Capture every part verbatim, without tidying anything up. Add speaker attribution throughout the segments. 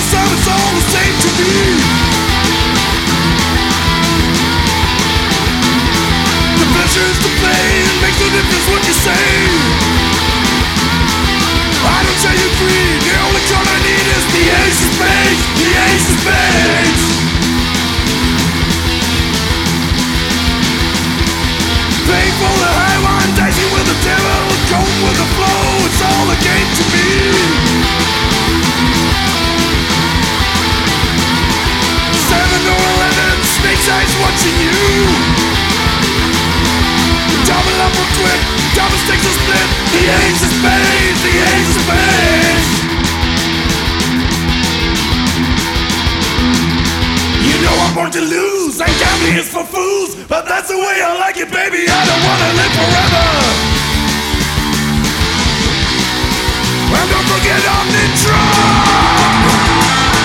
Speaker 1: the same, it's all the same to me. The pleasure is the pain, makes no difference what you say. I don't set you free, the only card I need is the ace of spades, the ace of spades. Playing for the high one, dicey with the devil, going with the flow, it's all a game to me. Seven or eleven, snake's eyes watching you. Double up or quit, double sticks or split, the ace of spades, the ace of spades. You know I'm born to lose, and gambling is for fools, but that's the way I like it, baby, I don't wanna live forever. And don't forget I'm the drum.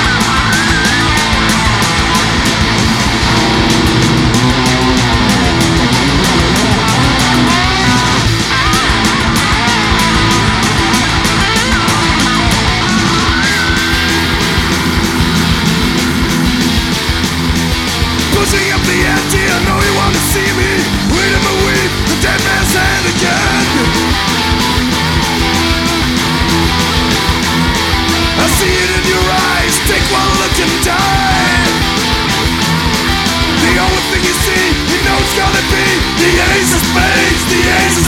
Speaker 1: Pushing up the ante, I know you wanna see me. Wait a minute, the dead man's hand again. I see it in your eyes, take one look and die. The only thing you see, you know it's gonna be the ace of spades, the ace of